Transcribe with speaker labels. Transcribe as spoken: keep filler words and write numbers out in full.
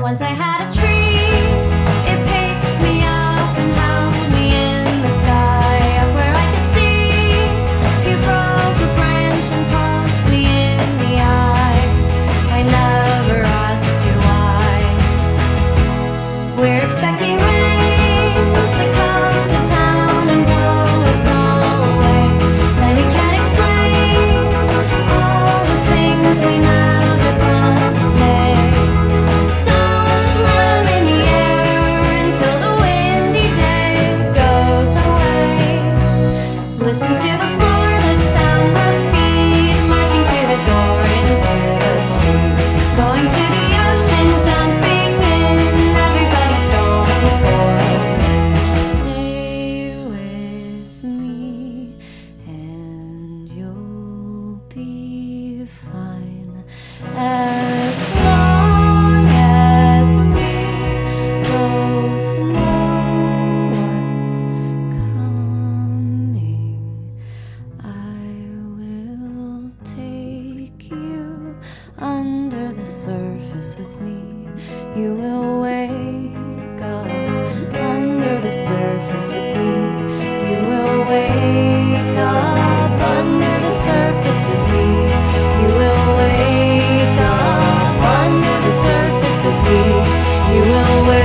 Speaker 1: Once I had a tree, it picked me up and held me in the sky, up where I could see. You broke a branch and poked me in the eye. I never asked you why. We're expecting rain to come to town and blow us all away. Then we can't explain all the things we never thought to say. Don't let 'em in the air until the windy day goes away. Listen to the floor, the sound of feet marching to the door into the street. Going to the ocean, jumping in, everybody's going for a swim. Stay with me and you'll be fine, as long as we both know what's coming. I will take you under the surface with me. You will wake up under the surface with me. You will wake up under the surface with me. You will wake up under the surface with me. You will wake